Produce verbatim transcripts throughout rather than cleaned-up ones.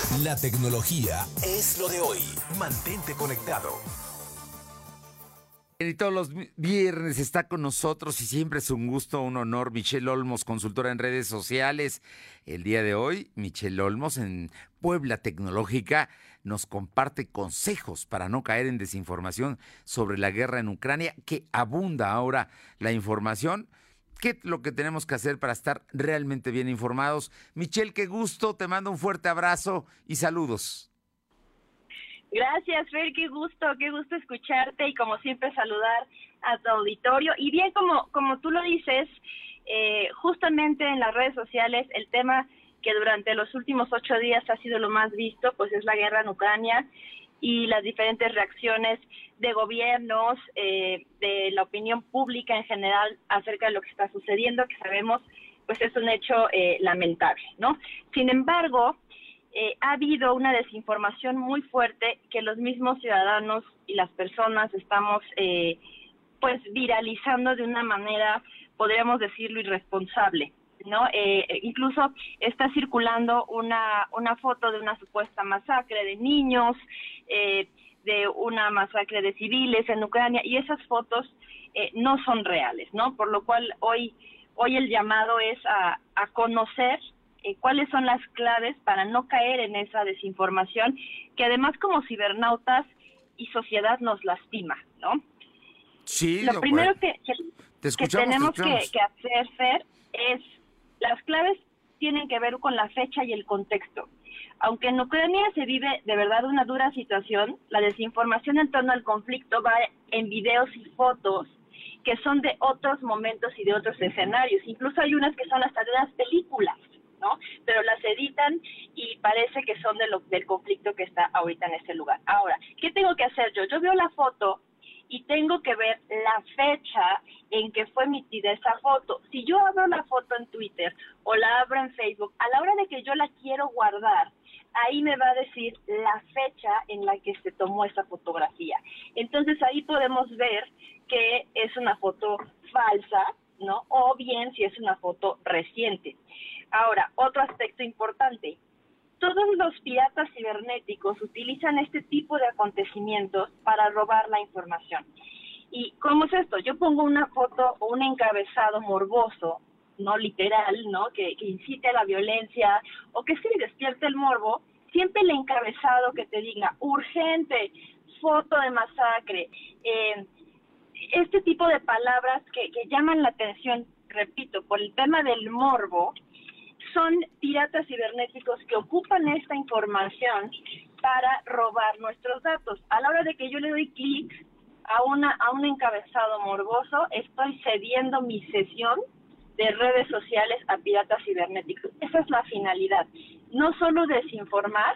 La tecnología es lo de hoy. Mantente conectado. Y todos los viernes está con nosotros y siempre es un gusto, un honor, Michelle Olmos, consultora en redes sociales. El día de hoy, Michelle Olmos en Puebla Tecnológica nos comparte consejos para no caer en desinformación sobre la guerra en Ucrania, que abunda ahora la información. ¿Qué es lo que tenemos que hacer para estar realmente bien informados? Michelle, qué gusto, te mando un fuerte abrazo y saludos. Gracias, Fer, qué gusto, qué gusto escucharte y como siempre saludar a tu auditorio. Y bien, como, como tú lo dices, eh, justamente en las redes sociales el tema que durante los últimos ocho días ha sido lo más visto, pues es la guerra en Ucrania y las diferentes reacciones de gobiernos, eh, de la opinión pública en general acerca de lo que está sucediendo, que sabemos pues es un hecho eh, lamentable, ¿no? Sin embargo, Eh, ha habido una desinformación muy fuerte que los mismos ciudadanos y las personas estamos eh, pues viralizando de una manera, podríamos decirlo, irresponsable, ¿no? Eh, incluso está circulando una, una foto de una supuesta masacre de niños, eh, de una masacre de civiles en Ucrania, y esas fotos eh, no son reales, ¿no? Por lo cual hoy, hoy el llamado es a, a conocer Eh, cuáles son las claves para no caer en esa desinformación que además como cibernautas y sociedad nos lastima, ¿no? Sí, lo no, primero bueno. que, que, Te escuchamos, que tenemos te escuchamos. que, que hacer, Fer, es las claves tienen que ver con la fecha y el contexto. Aunque en Ucrania se vive de verdad una dura situación, la desinformación en torno al conflicto va en videos y fotos que son de otros momentos y de otros escenarios. Incluso hay unas que son hasta de unas películas, ¿no? Pero las editan y parece que son de lo, del conflicto que está ahorita en este lugar. Ahora, ¿qué tengo que hacer yo? Yo veo la foto y tengo que ver la fecha en que fue emitida esa foto. Si yo abro la foto en Twitter o la abro en Facebook, a la hora de que yo la quiero guardar, ahí me va a decir la fecha en la que se tomó esa fotografía. Entonces ahí podemos ver que es una foto falsa, ¿no? O bien si es una foto reciente. Ahora, otro aspecto importante. Todos los piratas cibernéticos utilizan este tipo de acontecimientos para robar la información. ¿Y cómo es esto? Yo pongo una foto o un encabezado morboso, no literal, ¿no? Que, que incite a la violencia o que sí despierte el morbo. Siempre el encabezado que te diga urgente, foto de masacre, eh, este tipo de palabras que, que llaman la atención, repito, por el tema del morbo, son piratas cibernéticos que ocupan esta información para robar nuestros datos. A la hora de que yo le doy clic a una a un encabezado morboso, estoy cediendo mi sesión de redes sociales a piratas cibernéticos. Esa es la finalidad. No solo desinformar,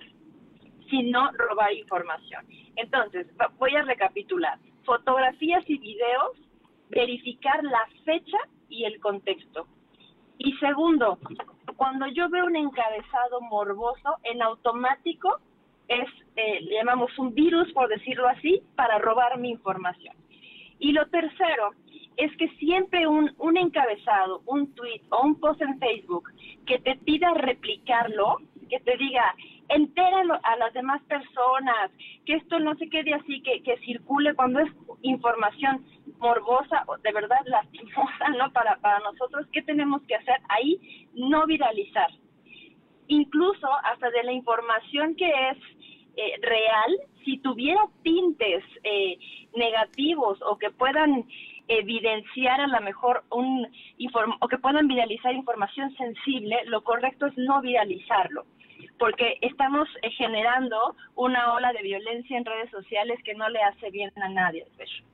sino robar información. Entonces, voy a recapitular. Fotografías y videos, verificar la fecha y el contexto. Y segundo, cuando yo veo un encabezado morboso, en automático es, eh, le llamamos un virus, por decirlo así, para robar mi información. Y lo tercero es que siempre un, un encabezado, un tweet o un post en Facebook que te pida replicarlo, que te diga, entéralo a las demás personas, que esto no se quede así, que, que circule cuando es información morbosa, de verdad lastimosa, ¿no? Para, para nosotros, ¿qué tenemos que hacer? Ahí no viralizar. Incluso hasta de la información que es eh, real, si tuviera tintes eh, negativos o que puedan evidenciar a lo mejor un inform o que puedan viralizar información sensible, lo correcto es no viralizarlo, porque estamos eh, generando una ola de violencia en redes sociales que no le hace bien a nadie.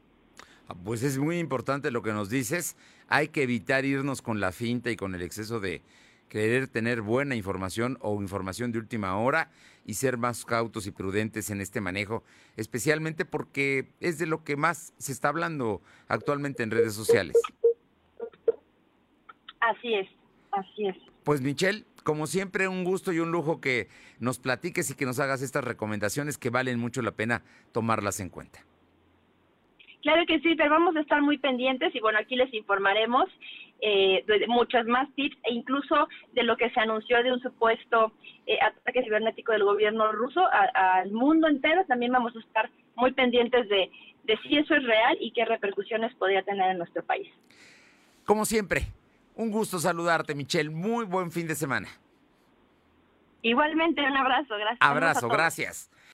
Pues es muy importante lo que nos dices. Hay que evitar irnos con la finta y con el exceso de querer tener buena información o información de última hora y ser más cautos y prudentes en este manejo, especialmente porque es de lo que más se está hablando actualmente en redes sociales. Así es, así es. Pues Michelle, como siempre, un gusto y un lujo que nos platiques y que nos hagas estas recomendaciones que valen mucho la pena tomarlas en cuenta. Claro que sí, pero vamos a estar muy pendientes y bueno, aquí les informaremos eh, de muchas más tips, e incluso de lo que se anunció de un supuesto eh, ataque cibernético del gobierno ruso al mundo entero. También vamos a estar muy pendientes de, de si eso es real y qué repercusiones podría tener en nuestro país. Como siempre, un gusto saludarte, Michelle. Muy buen fin de semana. Igualmente, un abrazo. Gracias. Abrazo, gracias.